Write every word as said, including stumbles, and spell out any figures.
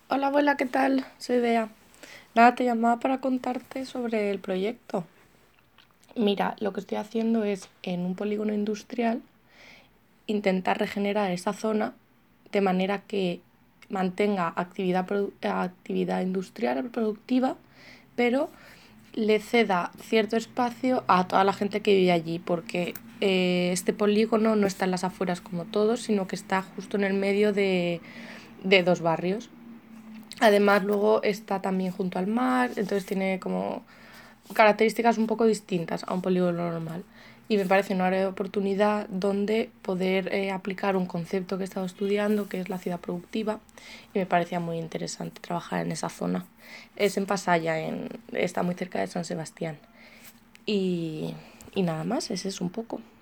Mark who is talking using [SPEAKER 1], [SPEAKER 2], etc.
[SPEAKER 1] Hola abuela, ¿qué tal? Soy Bea. Nada, te llamaba para contarte sobre el proyecto. Mira, lo que estoy haciendo es en un polígono industrial intentar regenerar esa zona de manera que mantenga actividad, produ- actividad industrial productiva, pero le ceda cierto espacio a toda la gente que vive allí, porque eh, este polígono no está en las afueras como todos, sino que está justo en el medio de, de dos barrios. Además, luego está también junto al mar, entonces tiene como características un poco distintas a un polígono normal. Y me parece una área de oportunidad donde poder eh, aplicar un concepto que he estado estudiando, que es la ciudad productiva, y me parecía muy interesante trabajar en esa zona. Es en Pasaya, en, está muy cerca de San Sebastián. Y, y nada más, ese es un poco.